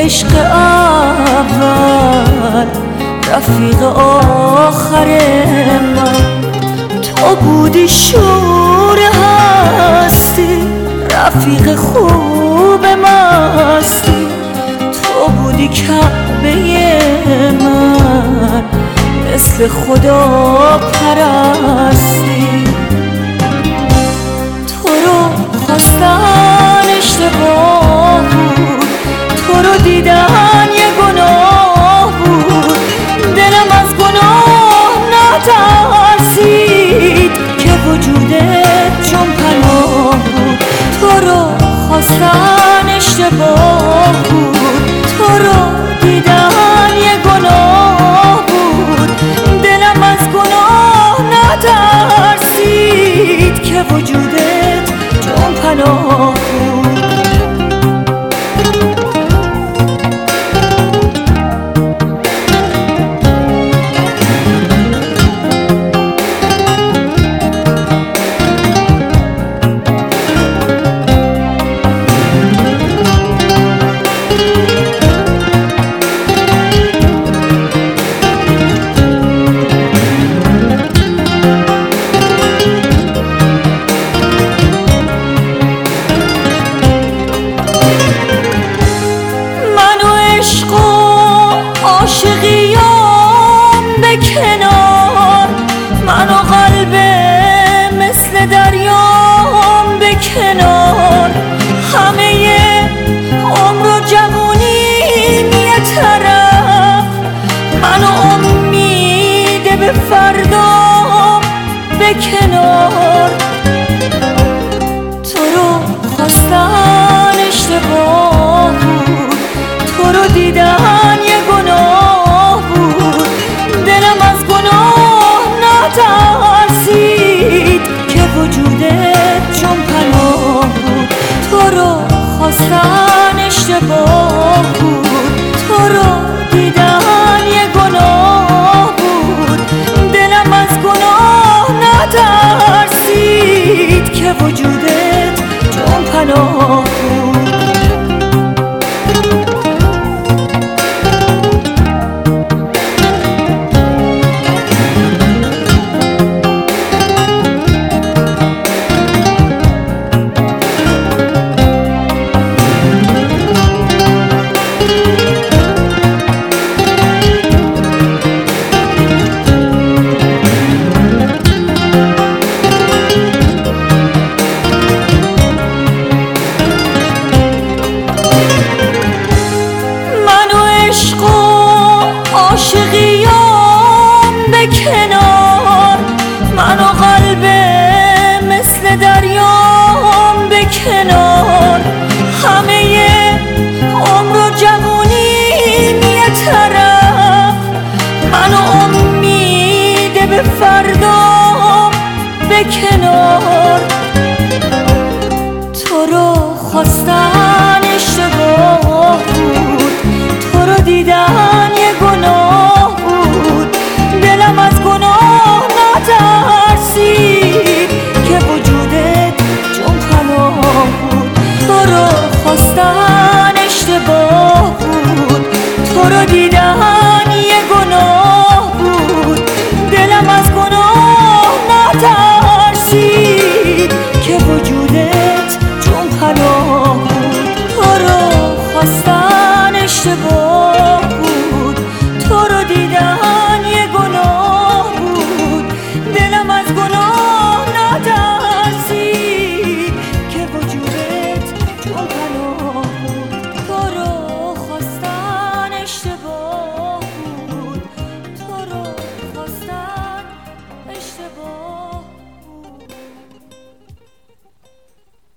عشق اول رفیق آخر من، تو بودی شور هستی، رفیق خوب مستی، تو بودی کعبه من، مثل خدا پرستی. تو رو خواستن اشتباه بود، تو رو دیدن یه گناه بود، دلم از گناه نترسید که وجودت چون پناه بود. تو رو خواستن اشتباه بود، تو رو دیدن یه گناه بود، دلم از گناه نترسید که وجودت چون پناه بود. عاشقیام به کنار، من و قلب مثل دریام به کنار، همه عمر و جوونیم یه طرف، من و امید به فردام به کنار. تو رو خواستن اشتباه بود، تو رو دیدن یه گناه بود، دلم از گناه نترسید که وجودت چون پناه بود. تو رو خواستن اشتباه بود، تو رو دیدن یه گناه بود، دلم از گناه نترسید که وجودت چون پناه بود. عاشقیام به کنار، من و قلب مثل دریام به کنار، همه عمر و جوونیم یه طرف، من و امید به فردام به کنار.